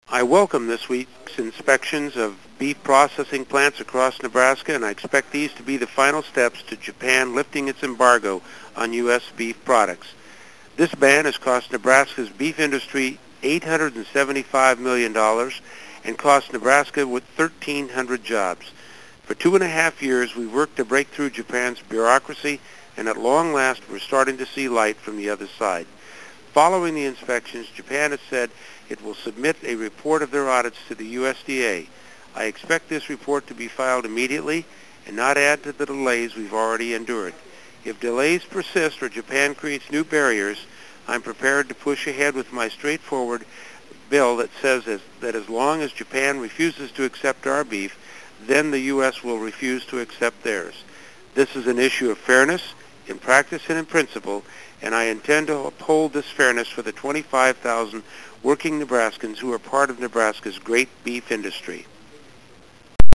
I welcome this week's inspections of beef processing plants across Nebraska, and I expect these to be the final steps to Japan lifting its embargo on U.S. beef products. This ban has cost Nebraska's beef industry $875 million and cost Nebraska with 1,300 jobs. For 2.5 years, we've worked to break through Japan's bureaucracy, and at long last, we're starting to see light from the other side. Following the inspections, Japan has said it will submit a report of their audits to the USDA. I expect this report to be filed immediately and not add to the delays we've already endured. If delays persist or Japan creates new barriers, I'm prepared to push ahead with my straightforward bill that says that as long as Japan refuses to accept our beef, then the U.S. will refuse to accept theirs. This is an issue of fairness in practice and in principle, and I intend to uphold this fairness for the 25,000 working Nebraskans who are part of Nebraska's great beef industry.